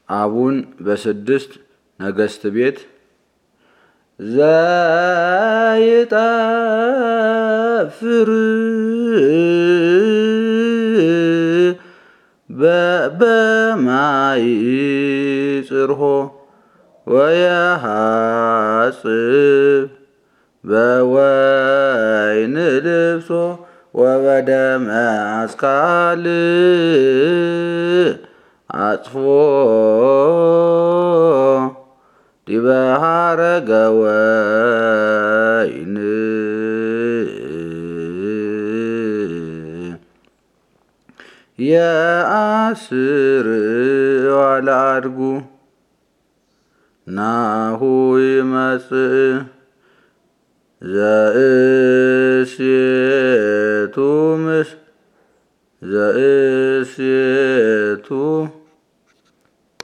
አቡን በስድስት ነገስት ቤት ዘይጠፍር በማይ ጽርሖ ወየሐጽብ በወይን ልብሶ ወበደመ አስካል አጽፎ ዲበ ሐረገ ወይን የአስር ዋለአድጉ ናሁ ይመጽእ ዘእሴቱ